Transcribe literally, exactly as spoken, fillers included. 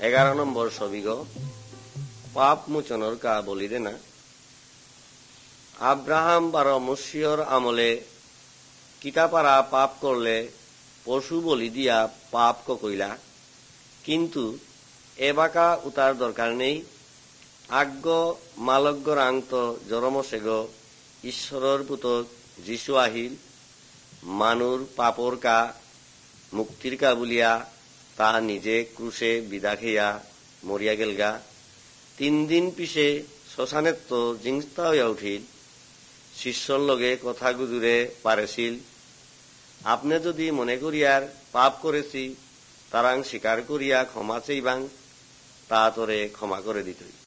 এগারো নম্বর ছবিগ পাপ মোচনের কা বলি দে না আব্রাহাম বারো মসিহর আমলে কিতাপারা পাপ করলে পশু বলি দিয়া পাপ কইলা, কিন্তু এবাকা উতার দরকার নেই। আজ্ঞ মালজ্ঞ রাংত জরমসেগ ঈশ্বরের পুতক যিশু আহিল মানুর পাপর কা মুক্তির কা বলিয়া তা নিজে ক্রুশে বিদা খেয়া মরিয়া গেলগা। তিন দিন পিছে শ্মশানের তো জিংস্তা হইয়া উঠিল, শিষ্যর লগে কথা গুজুরে পারেছিল। আপনি যদি মনে করিয়ার পাপ করেছি তারাং স্বীকার করিয়া ক্ষমা চাইবাং, তা তোরে ক্ষমা করে দিতই।